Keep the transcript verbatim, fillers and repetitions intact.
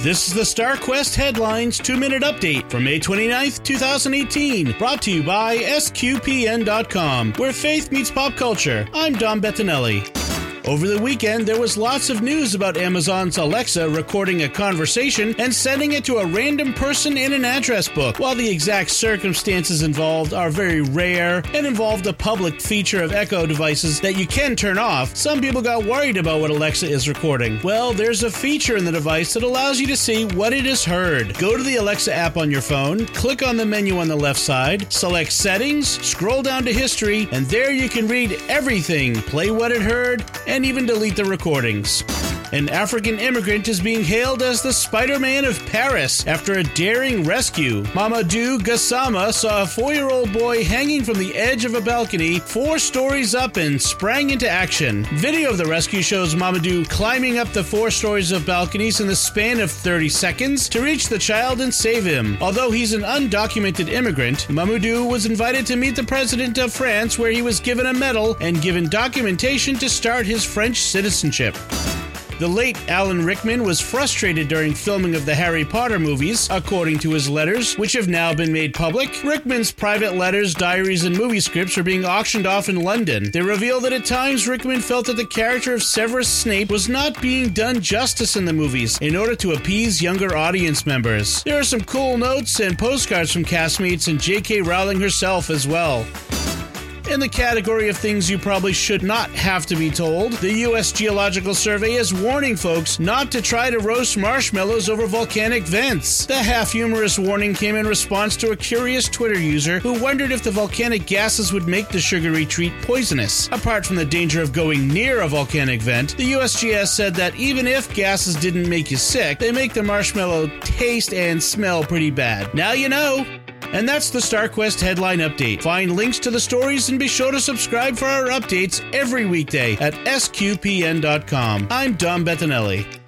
This is the StarQuest Headlines two-minute update for May twenty-ninth, twenty eighteen, brought to you by S Q P N dot com, where faith meets pop culture. I'm Dom Bettinelli. Over the weekend, there was lots of news about Amazon's Alexa recording a conversation and sending it to a random person in an address book. While the exact circumstances involved are very rare and involve the public feature of Echo devices that you can turn off, some people got worried about what Alexa is recording. Well, there's a feature in the device that allows you to see what it has heard. Go to the Alexa app on your phone, click on the menu on the left side, select Settings, scroll down to History, and there you can read everything, play what it heard, and even delete the recordings. An African immigrant is being hailed as the Spider-Man of Paris after a daring rescue. Mamadou Gassama saw a four-year-old boy hanging from the edge of a balcony four stories up and sprang into action. Video of the rescue shows Mamadou climbing up the four stories of balconies in the span of thirty seconds to reach the child and save him. Although he's an undocumented immigrant, Mamadou was invited to meet the president of France, where he was given a medal and given documentation to start his French citizenship. The late Alan Rickman was frustrated during filming of the Harry Potter movies, according to his letters, which have now been made public. Rickman's private letters, diaries, and movie scripts are being auctioned off in London. They reveal that at times Rickman felt that the character of Severus Snape was not being done justice in the movies in order to appease younger audience members. There are some cool notes and postcards from castmates and J K Rowling herself as well. In the category of things you probably should not have to be told, the U S Geological Survey is warning folks not to try to roast marshmallows over volcanic vents. The half-humorous warning came in response to a curious Twitter user who wondered if the volcanic gases would make the sugary treat poisonous. Apart from the danger of going near a volcanic vent, the U S G S said that even if gases didn't make you sick, they make the marshmallow taste and smell pretty bad. Now you know! And that's the StarQuest Headline Update. Find links to the stories and be sure to subscribe for our updates every weekday at S Q P N dot com. I'm Dom Bettinelli.